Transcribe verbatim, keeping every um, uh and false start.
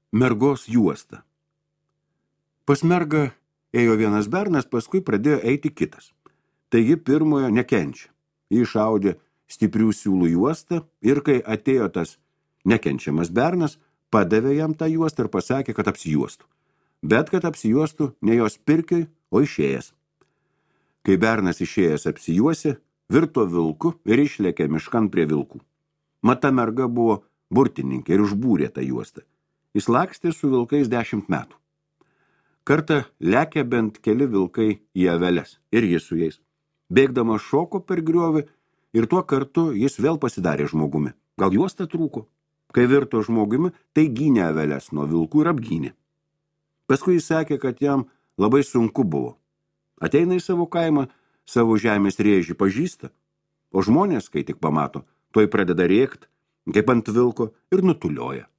Mergos juosta. Pas mergą ėjo vienas bernas, paskui pradėjo eiti kitas. Taigi pirmojo nekenčia. Jį išaudė stiprių siūlų juostą ir kai atėjo tas nekenčiamas bernas, padavė jam tą juostą ir pasakė, kad apsijuostų. Bet kad apsijuostų ne jos pirkiui, o išėjęs. Kai bernas išėjęs apsijuosi, virto vilku ir išlėkė miškan prie vilkų. Mata merga buvo burtininkė ir užbūrė tą juostą. Jis lakstė su vilkais dešimt metų. Kartą lekė bent keli vilkai į aveles ir jis su jais. Bėgdamas šoko per griovį ir tuo kartu jis vėl pasidarė žmogumi. Gal juosta trūko? Kai virto žmogumi, tai gynė aveles nuo vilkų ir apgynė. Paskui jis sakė, kad jam labai sunku buvo. Ateina į savo kaimą, savo žemės rėžį pažįsta, o žmonės, kai tik pamato, tuoj pradeda rėkt, kaip ant vilko ir nutulioja.